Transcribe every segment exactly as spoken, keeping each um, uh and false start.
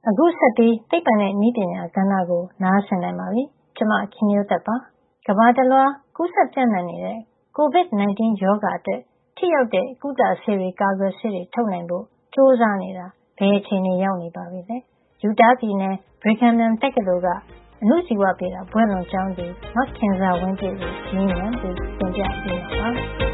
အခုဆက်ပြီးသိပ္ပံနဲ့နည်းပညာကဏ္ဍကိုနားဆင်နိုင်ပါပြီ။ကျွန်မခင်မျိုးသက်ပါ။ကမ္ဘာတလွှားကူးစက်ပြန့်နှံ့နေတဲ့ ကိုဗစ် ၁၉ ရောဂါအတွက်ထိရောက်တဲ့ကုသဆေးတွေကာကွယ်ဆေးတွေထုတ်နိုင်ဖို့ကြိုးစားနေတာဘယ်အခြေအနေရောက်နေပါပြီလဲ။ယူတားပြည်နယ် Brigham Young တက္ကသိုလ်ကအဏုဇီဝဗေဒဘွဲ့လွန်ကျောင်းသူမခင်ဇာဝင်းပြည့်ကိုရင်းနှီးပြီးသင်ပြပေးပါမယ်။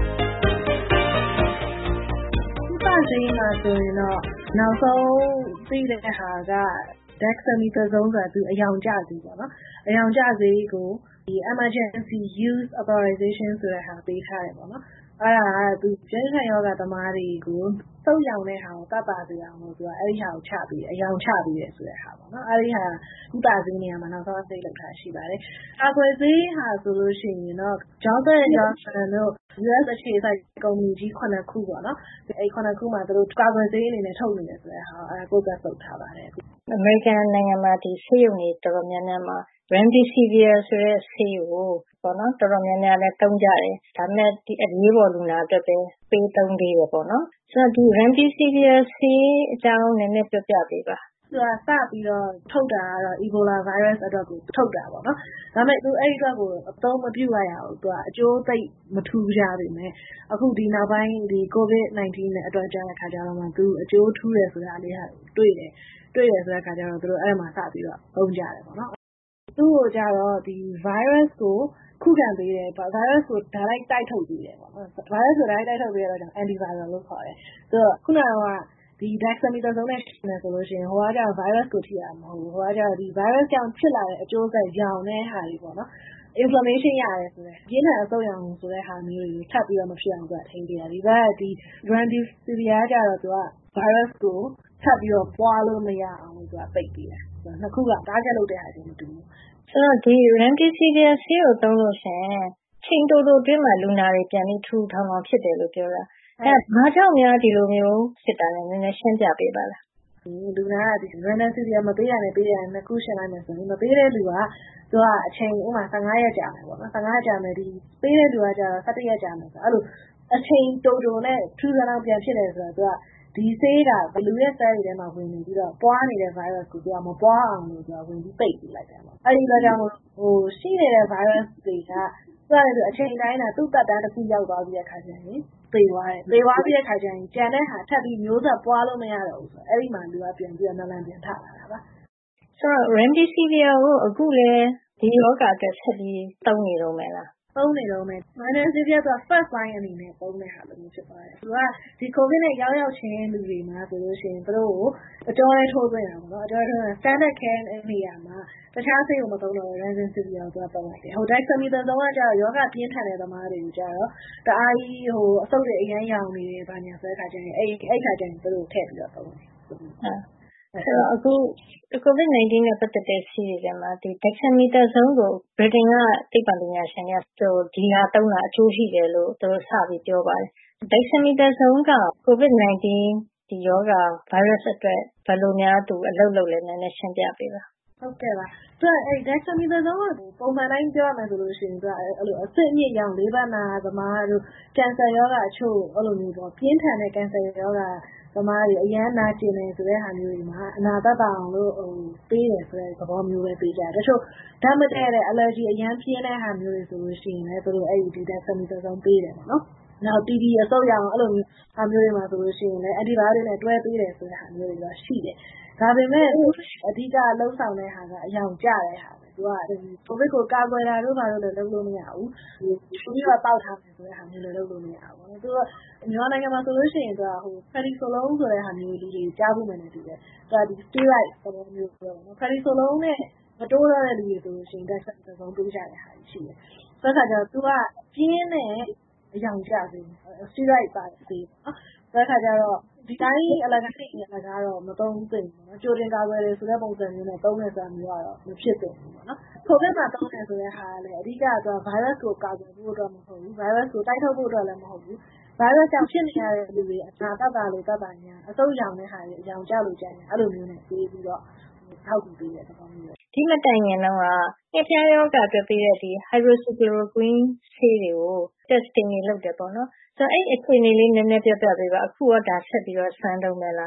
ကုသဆေးမှာဆိုရင်တော့နောက်ဆုံးသိတဲ့ဟာက dexamethasone ဆိုတာသူအယောင်ကျဆေးပေါ့နော်။အယောင်ကျဆေးကိုဒီ emergency use authorization ဆိုတဲ့ဟာပေးထားတယ်ပေါ့နော်။အဲ့ဒါကသူကျန်းမာရေးရောဂါသမားတွေကိုသုတ်ရောင်တဲ့ဟာကိုတတ်ပါစေအောင်လို့သူကအဲ့ဒီဟာကိုချပေးတယ်အယောင်ချပေးတယ်ဆိုတဲ့ဟာပေါ့နော်။အဲ့ဒီဟာကုသဆေးနေရာမှာနောက်ဆုံးဆေးလောက်ထားရှိပါတယ်။ကာကွယ်ဆေးဟာဆိုလို့ရှိရင်တော့ Johnson and Johnson တို့ U S အခြေစိုက်ကုမ္ပဏီကြီးခုနှစ်ခုပေါ့နော်။အဲ့ခုနှစ်ခုမှာသူတို့ကာကွယ်ဆေးအနေနဲ့ထုတ်နေတယ်ဆိုတဲ့ဟာအဲ့ကိုကဆုတ်ထားပါတယ်။အမေရိကန်နိုင်ငံမှာဒီဆေးရုံတွေတော်တော်များများမှာ Remdesivir ဆိုတဲ့ဆေးကိုပေါ့နော်တော်တော်များများလည်းသုံးကြတယ်။ဒါပေမဲ့ဒီအရေးပေါ်လူနာအတွက်ပဲပေးသုံးသေးတယ်ပေါ့နော်။ဆိုတော့ဒီ Remdesivir ဆေးအကြောင်းနည်းနည်းပြောပြပေးပါ။သူကစပြီးတော့ထုတ်တာကတော့ Ebola virus အတွက်ကိုထုတ်တာပေါ့နော်။ဒါပေမဲ့သူအဲ့ဒီအတွက်ကိုအသုံးမပြုလိုက်ရဘူး။သူကအကျိုးသိပ်မထူးခြားပေမဲ့အခုဒီနောက်ပိုင်းဒီ ကိုဗစ် ၁၉ နဲ့အတွက်ကြတဲ့ခါကျတော့မှသူအကျိုးထူးတယ်ဆိုတာလေးဟာတွေ့တယ်။တွေ့တယ်ဆိုတဲ့ခါကျတော့သူတို့အဲ့မှာစပြီးတော့သုံးကြတယ်ပေါ့နော်။သူ့ကိုကြတော့ဒီ virus ကိုခုခံပေးတယ် virus ကို direct တိုက်ထုတ်ပေးတယ်ပေါ့နော်။ virus ကို direct တိုက်ထုတ်ပေးရတော့ကြောင့် antiviral လို့ခေါ်တယ်။ဆိုတော့ခုနကဒီ dexamethasone နဲ့ရှင်နေဆိုလို့ရှိရင်ဟိုကကျတော့ virus ကိုထိတာမဟုတ်ဘူး။ဟိုကကျတော့ဒီ virus ကြောင့်ဖြစ်လာတဲ့အကျိုးဆက်ရောင်တဲ့ဟာတွေပေါ့နော်။ inflammation ရတယ်ဆိုတဲ့ပြင်းထန်အဆုတ်ရောင်ဆိုတဲ့ဟာမျိုးတွေထပ်ပြီးတော့မဖြစ်အောင်သူကထိန်းပေးတာ။ဒီဘက်ကဒီ Remdesivir ကျတော့သူက virus ကိုထပ်ပြီးတော့ပွားလို့မရအောင်လို့သူကပိတ်ပေးတာ။နှစ်ခုက target လုပ်တဲ့ဟာချင်းမတူဘူး။ဆိုတော့ဒီ Remdesivir ဆေးကိုသုံးလို့ရှိရင်ချိန်တိုတိုအတွင်းမှာလူနာတွေပြန်ပြီးထူထောင်ထောင်ဖြစ်တယ်လို့ပြောတာ။အဲဘာကြောင့်များဒီလိုမျိုးဖြစ်တာလဲနည်းနည်းရှင်းပြပေးပါလား။လူနာကဒီ Remdesivir မပေးရနဲ့ပေးရနဲ့နှစ်ခုရှင်းလိုက်မယ်ဆိုရင်မပေးတဲ့လူကသူကအချိန်ဥပမာ၁၅ရက်ကြာမယ်ပေါ့နော်။၁၅ရက်ကြာမယ်ဒီပေးတဲ့လူကကျတော့၁၁ရက်ကြာမယ်ဆိုတော့အဲ့လိုအချိန်တိုတိုနဲ့ထူးဆန်းအောင်ပြန်ဖြစ်တယ်ဆိုတော့သူကဒီဆေးကဘလူရဲ့ cell တွေထဲမှာဝင်နေပြီးတော့ပွားနေတဲ့ virus ကိုသူကမပွားအောင်လို့သူကဝင်ပြီးပိတ်ပေးလိုက်တယ်ပေါ့။အဲ့ဒီတော့ကြောင့်ဟိုရှိနေတဲ့ virus တွေကသူကလည်းအချိန်တိုင်းတာသူ့သက်တမ်းတစ်ခုရောက်သွားပြီးတဲ့ခါကျရင်သေသွားတယ်။သေသွားပြီးတဲ့ခါကျရင်ကြံတဲ့ဟာထပ်ပြီးမျိုးဆက်ပွားလို့မရတော့ဘူးဆိုတော့အဲ့ဒီမှာလူကပြန်ပြီးတော့နလန်ပြန်ထလာတာပါ။ဆိုတော့ Remdesivir ကိုအခုလည်းဒီယောဂအတွက်ဆက်ပြီးသုံးနေတော့မယ်လားသုံးနေတော့မယ်။ Remdesivir က first line အနေနဲ့သုံးတဲ့ဟာလို့ဖြစ်ပါတယ်။သူကဒီကိုဗစ်နဲ့ရောက်ရောက်ချင်းလူတွေမှာဆိုလို့ရှိရင်သူတို့ကိုအကျော်လေးထိုးပေးတာပေါ့နော်။အကျော်ထိုးတာ standard care နေရာမှာတခြားဆေးကိုမသုံးတော့ Remdesivir ကိုသူကသုံးလိုက်တယ်။ဟို dexamethasone ကကျတော့ယောဂပြင်းထန်တဲ့သမားတွေကိုကျတော့တအားကြီးဟိုအဆုတ်တွေအရမ်းရောင်နေတယ်ဘာညာဆိုတဲ့ခါကျရင်အဲ့အဲ့ခါကျရင်သူတို့ထည့်ပြီးတော့သုံးတယ်။ဆိုတော့အခုကိုဗစ် ၁၉ နဲ့ပတ်သက်တဲ့ဆေးတွေထဲမှာဒီ dexamethasone ကို Britain ကသိပ္ပံပညာရှင်တွေကဒီဟာသုံးတာအကျိုးရှိတယ်လို့သူတို့စပြီးပြောပါတယ်။ dexamethasone ကကိုဗစ် ၁၉ ဒီယောဂ virus အတွက်ဘယ်လိုများသူအလုပ်လုပ်လဲနည်းနည်းရှင်းပြပေးပါ။ဟုတ်ကဲ့ပါ။သူကအဲ့ dexamethasone ကပုံမှန်တိုင်းပြောရမယ်ဆိုလို့ရှိရင်သူကအဲ့လိုအဆစ်အမြစ်ရောင်လေးပတ်နာသမားတို့ကင်ဆာယောဂအချို့အဲ့လိုမျိုးပေါ့ပြင်းထန်တဲ့ကင်ဆာယောဂသမားတွေအရန်နာကျင်နေဆိုတဲ့ဟာမျိုးတွေမှာအနာတတ်တာအောင်လို့ဟိုပေးတယ်ဆိုတဲ့သဘောမျိုးပဲပေးကြတယ်။တချို့ဓာတ်မတည့်တဲ့ allergy အရန်ပြင်းတဲ့ဟာမျိုးတွေဆိုလို့ရှိရင်လည်းသူတို့အဲ့ဒီ dexamethasone ပေးတယ်ပေါ့နော်။နောက် T B အဆုတ်ရောင်အဲ့လိုမျိုးဟာမျိုးတွေမှာဆိုလို့ရှိရင်လည်း antibiotic နဲ့တွဲပေးတယ်ဆိုတဲ့ဟာမျိုးတွေတော့ရှိတယ်။ဒါပေမဲ့အဓိကလှုပ်ဆောင်တဲ့ဟာကအယောင်ကျတဲ့ဟာပဲ။သူကကိုဗစ်ကိုကာကွယ်တာတို့ဘာလို့လဲလုပ်လို့မရဘူး။ဒီပြီးတော့တောက်ထားမယ်ဆိုတဲ့ဟာမျိုးလည်းလုပ်လို့မရဘူး။သူကမြန်မာနိုင်ငံမှာဆိုလို့ရှိရင်သူကဟို prednisolone ဆိုတဲ့ဟာမျိုးလူတွေကြားဖို့မယ်နေတူတယ်။သူကဒီ steroid သဘောမျိုးပြောတယ်နော်။ prednisolone နဲ့မတိုးတော့တဲ့လူတွေဆိုလို့ရှိရင် dexamethasone ပေးကြတဲ့ဟာရှိတယ်။ဆိုတော့ခါကျတော့သူကပြင်းတဲ့အယောင်ကျစေတယ်။ steroid ပါစေနော်။ဆိုတဲ့ခါကျတော့ဒီတိုင်းအလကားနေအလကားတော့မသုံးသင့်ဘူးနော်။ကြိုတင်ကာကွယ်တယ်ဆိုတဲ့ပုံစံမျိုးနဲ့သုံးတယ်ဆိုတာမျိုးကတော့မဖြစ်သင့်ဘူးပေါ့နော်။ကိုဗစ်မှာသုံးတယ်ဆိုတဲ့ဟာကလည်းအဓိကက virus ကိုကာကွယ်ဖို့အတွက်မဟုတ်ဘူး။ virus ကိုတိုက်ထုတ်ဖို့အတွက်လည်းမဟုတ်ဘူး။ virus ကြောင့်ဖြစ်နေရတဲ့လူတွေအနာတတ်တာလို့တတ်တာညာအဆုတ်ရောင်တဲ့ဟာတွေအယောင်ကျလို့ကြာရင်အဲ့လိုမျိုးနဲ့ပေးပြီးတော့ထောက်ကူပေးတဲ့သဘောမျိုးပဲဒီမတိုင်ခင်တော့ကငှက်ဖျားယောဂအတွက်ပေးတဲ့ဒီ hydroxychloroquine ဆေးတွေကို testing တွေလုပ်တယ်ပေါ့နော်ဆိုတော့အဲ့အခြေအနေလေးနည်းနည်းပြောပြပေးပါအခုတော့ဒါဆက်ပြီးတော့စမ်းသုံးမယ်လား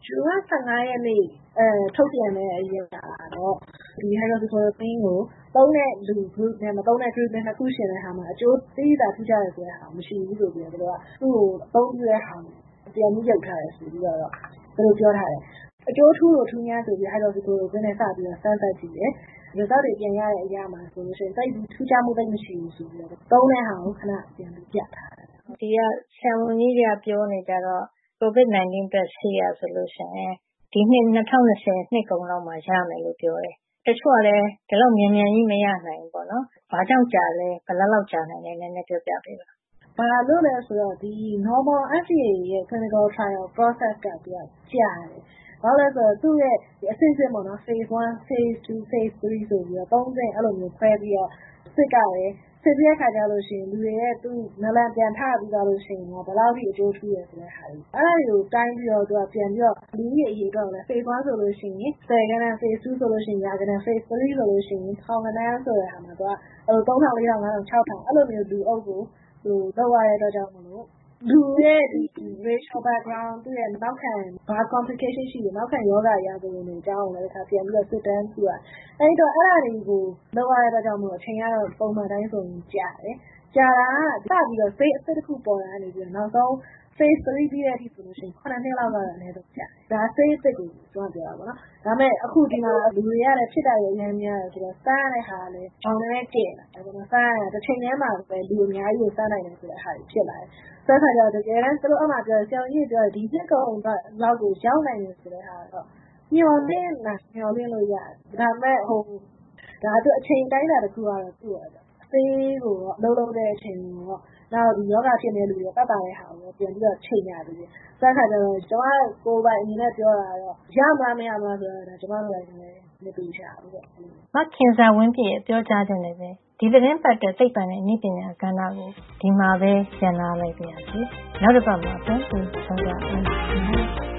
ဇွန်လဆယ့်ငါးရက်နေ့အဲထုတ်ပြန်တဲ့အရာတော့ဒီ hydroxychloroquine ကိုသုံးတဲ့လူ group နဲ့မသုံးတဲ့ group နဲ့နှစ်ခုရှင်တဲ့ဟာမှာအကျိုးသေးတာထူးခြားတယ်ဆိုတဲ့ဟာမရှိဘူးဆိုပြီးတော့သူကသူ့ကိုအသုံးပြုတဲ့ဟာပြန်ပြီးရုပ်ထားတယ်ဆိုပြီးတော့သူတို့ပြောထားတယ်အကျိုးထူးလို့ထူးများဆိုပြီး hydroxychloroquine နဲ့စပြီးတော့စမ်းသပ်ကြည့်တယ်result တွေပြန်ရတဲ့အရာမှာဆိုလို့ရှိရင်တိတ်ထူးခြားမှုတိတ်မရှိဘူးဆိုပြီးတော့သုံးတဲ့ဟာကိုခဏပြန်ပြီးပြထားတယ်ဒီကဆရာဝန်ကြီးကပြောနေကြတော့ COVID nineteen အတွက်ဆေးရဆိုလို့ရှိရင်ဒီနှစ်၂၀၂၀နှစ်ကုန်လောက်မှာရမယ်လို့ပြောတယ်တချို့ကလည်းဒီလောက်မြန်မြန်ကြီးမရနိုင်ဘူးပေါ့နော်ဘာကြောင့်ကြာလဲဘယ်လောက်ကြာနိုင်လဲနည်းနည်းပြောပြပေးပါဘာလို့လဲဆိုတော့ဒီ normal F D A ရဲ့ clinical trial process ကသူကကြာတယ်ဘာလို့လဲဆိုတော့သူ့ရဲ့အဆင့်ဆင့်ပေါ့နော် phase one phase two phase three ဆိုပြီးတော့သုံးဆင့်အဲ့လိုမျိုးခွဲပြီးတော့စစ်ကြတယ်စစ်ပြတဲ့ခါကျလို့ရှိရင်လူတွေရဲ့သူနလန်ပြန်ထပြီးတော့လို့ရှိရင်တော့ဘယ်လောက်ထိအကျိုးထူးရဆိုတဲ့ဟာကြီးအဲ့ဒါကိုတိုင်းပြီးတော့သူကပြန်ပြီးတော့လူကြီးအရေးတော့လဲ phase one ဆိုလို့ရှိရင်ဆယ်ကနန်း phase two ဆိုလို့ရှိရင်ရာကနန်း phase three ဆိုလို့ရှိရင်ထောင်ကနန်းဆိုတဲ့ဟာမှာသူကအဲ့လိုသုံးထောင်လေးထောင်ငါးထောင်ခြောက်ထောင်အဲ့လိုမျိုးလူအုပ်ကိုဟိုလောက်ရတဲ့အတွက်ကြောင့်မလို့လူရဲ့ဒီ racial background သူ့ရဲ့နောက်ခံဘာ complication ရှိတယ်နောက်ခံယောဂရာဇဝင်တွေအကြောင်းလည်းတစ်ခါပြန်ပြီးတော့စစ်တမ်းပြုရအဲ့တော့အဲ့ဒါတွေကိုလောက်ရတဲ့အတွက်ကြောင့်မလို့အချိန်ကတော့ပုံမှန်တိုင်းဆိုရင်ကြာတယ်ကြာတာကစပြီးတော့ phase အသစ်တစ်ခုပေါ်လာနေပြီးတော့နောက်ဆုံး phase three ပြီးတဲ့အထိဆိုလို့ရှိရင်ခုနှစ်နှစ်လောက်ကတော့အနည်းဆုံးကြာတယ်ဒါ phase အသစ်ကိုကျွန်တော်ပြောတာပေါ့နော်ဒါပေမဲ့အခုဒီမှာလူတွေရတယ်ဖြစ်တာရဲ့အများများဆိုတော့စမ်းရတဲ့ဟာလည်းအောင်လည်းကျင့်လာဒါပေမဲ့စမ်းရတဲ့ချိန်ထဲမှာပဲလူအများကြီးကိုစမ်းနိုင်တယ်ဆိုတဲ့ဟာတွေဖြစ်လာတယ်ဆက်ခါကျတော့တကယ်တမ်းသူတို့အမှပြောဆရာကြီးပြောဒီနှစ်ကုန်လောက်ကိုရောက်နိုင်တယ်ဆိုတဲ့ဟာတော့ညှော်လင့်လာညှော်လင့်လို့ရတယ်ဒါပေမဲ့ဟိုဒါသူအချိန်တိုင်းတာတစ်ခုကတော့သူ့ရတော့ဆေးကိုတော့လုံးလုံးတဲ့အချိန်ကိုတော့နောက်ဒီယောဂဖြစ်နေလူတွေပတ်ပါတဲ့ဟာကိုပြန်ပြီးတော့ချိန်ရပြီဆက်ခါကျတော့ကျွန်မကိုယ်ပိုင်အနေနဲ့ပြောတာတော့ရမလားမရမလားဆိုတော့ကျွန်မတို့လည်းမသိချဘူးပေါ့မခင်စာဝင်းပြည့်ရဲ့ပြောကြားခြင်းနဲ့ပဲဒီသတင်းပတ်တဲ့သိပ္ပံနဲ့အနည်းပညာကဏ္ဍကိုဒီမှာပဲကျန်လာလိုက်ပါရစေနောက်တစ်ပတ်မှာပြန်ပြီးဆုံကြပါမယ်